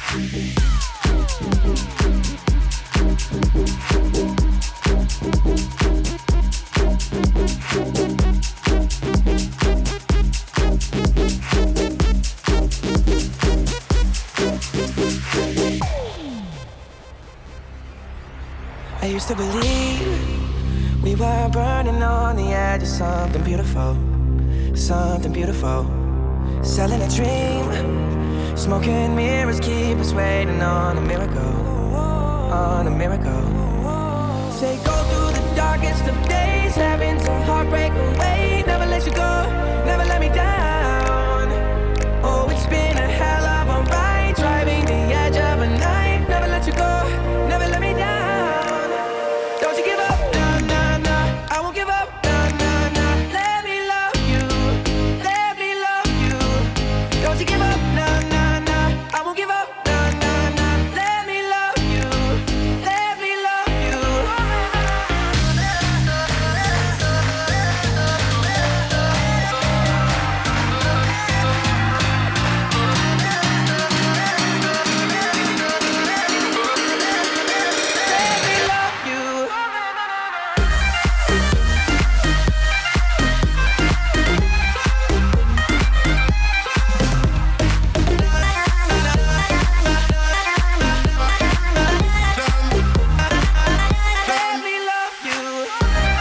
I used to believe we were burning on the edge of something beautiful, something beautiful. Selling a dream, smoking mirrors keep us waiting on a miracle, on a miracle. Say go through the darkest of days, having to heartbreak away. Never let you go, never let me down. Oh, it's been a hell of a ride, driving the edge of a knife. Never let you go, never let me down. Don't you give up, nah, nah, nah. I won't give up, nah, nah, nah. Let me love you, let me love you. Don't you give up, nah, nah, nah. I won't give up, nah, nah, nah. Let me love you, let me love you. Let me love you. Let me love you.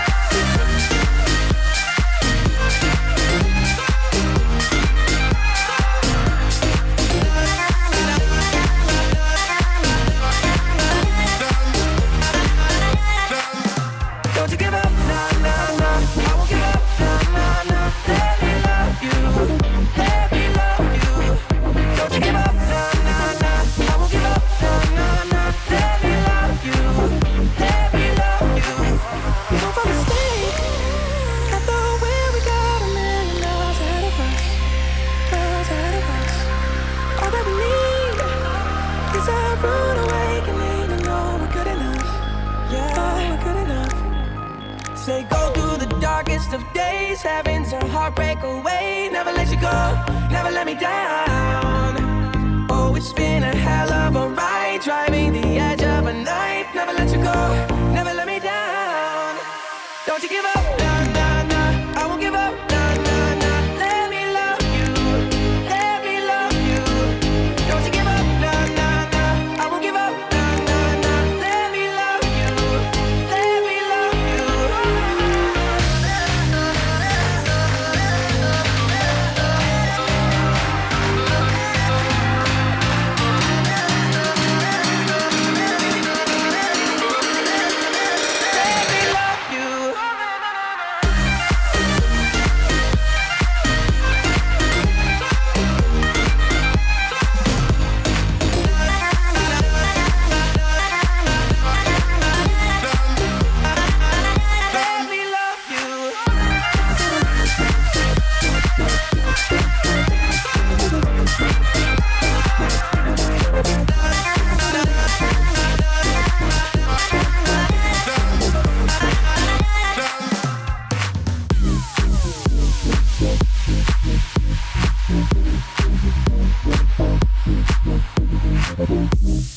Don't you give up, nah, nah, nah. I won't give up, nah, nah, nah. Let me love you, let me love you. Don't you give up, nah, nah, nah. I won't give up, nah, nah, nah. Let me love you, let me love you. Don't fall mistake. I thought when we got $1 million ahead of us, miles ahead of us. All that we need is a rude awakening to know we're good enough. Yeah, we're good enough. Say go through the darkest of days, having to heartbreak away. Never let you go, never let me down. Oh, it's been a hell of a ride, driving the edge of a knife. Never let you go, never let me down. Don't you give up, nah, nah, nah. I won't give up, nah, nah, nah. Let me love you, let me love you. Don't you give up, nah, nah, nah. I won't give up, nah, nah, nah. Let me love you, let me love you. Let me love you. Let me love you. Thank you.